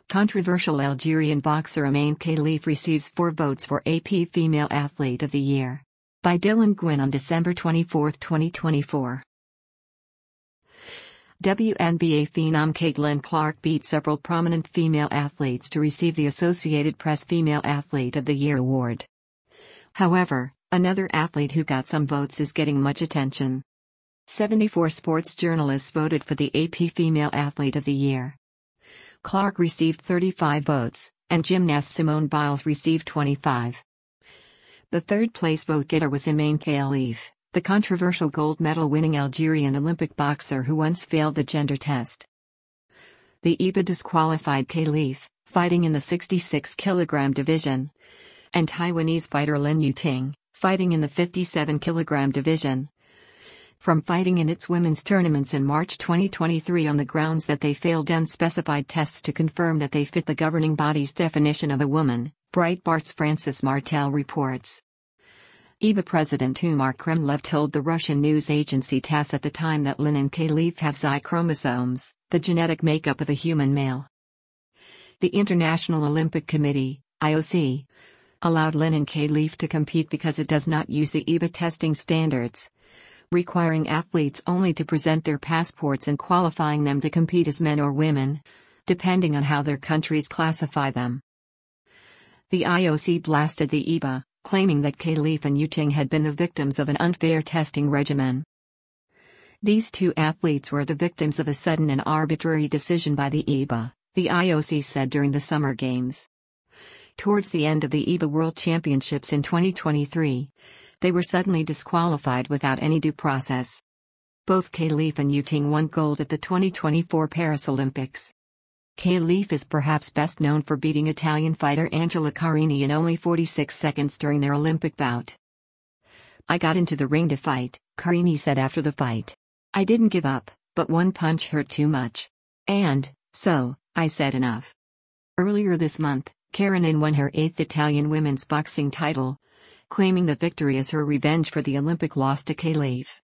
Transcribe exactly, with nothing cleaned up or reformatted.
Controversial Algerian boxer Amine Khalif receives four votes for A P Female Athlete of the Year. By Dylan Gwynn on December twenty-fourth, twenty twenty-four. W N B A phenom Caitlin Clark beat several prominent female athletes to receive the Associated Press Female Athlete of the Year award. However, another athlete who got some votes is getting much attention. seventy-four sports journalists voted for the A P Female Athlete of the Year. Clark received thirty-five votes, and gymnast Simone Biles received twenty-five. The third-place vote-getter was Amine Khalif, the controversial gold medal-winning Algerian Olympic boxer who once failed the gender test. The I B A disqualified Khalif, fighting in the sixty-six kilogram division, and Taiwanese fighter Lin Yuting, fighting in the fifty-seven kilogram division, from fighting in its women's tournaments in March twenty twenty-three on the grounds that they failed unspecified tests to confirm that they fit the governing body's definition of a woman, Breitbart's Francis Martel reports. I B A President Umar Kremlev told the Russian news agency TASS at the time that Lin and Khalif have Y chromosomes, the genetic makeup of a human male. The International Olympic Committee, I O C, allowed Lin and Khalif to compete because it does not use the I B A testing standards, requiring athletes only to present their passports and qualifying them to compete as men or women, depending on how their countries classify them. The I O C blasted the I B A, claiming that Khalif and Yuting had been the victims of an unfair testing regimen. These two athletes were the victims of a sudden and arbitrary decision by the I B A, the I O C said during the Summer Games. Towards the end of the I B A World Championships in twenty twenty-three, they were suddenly disqualified without any due process. Both Khalif and Yuting won gold at the twenty twenty-four Paris Olympics. Khalif is perhaps best known for beating Italian fighter Angela Carini in only forty-six seconds during their Olympic bout. "I got into the ring to fight," Carini said after the fight. "I didn't give up, but one punch hurt too much. And, so, I said enough." Earlier this month, Karenin won her eighth Italian women's boxing title, claiming the victory as her revenge for the Olympic loss to Khalif.